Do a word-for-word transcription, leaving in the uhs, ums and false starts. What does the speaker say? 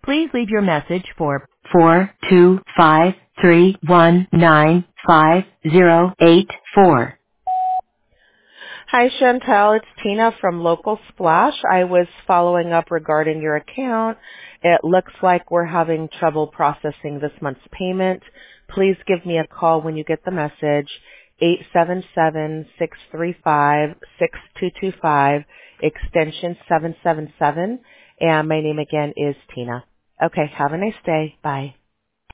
Please leave your message for four two five three one nine five zero eight four. Hi, Chantel. It's Tina from Local Splash. I was following up regarding your account. It looks like we're having trouble processing this month's payment. Please give me a call when you get the message, eight seven seven, six three five, six two two five, extension seven seven seven. And my name again is Tina. Okay, have a nice day. Bye.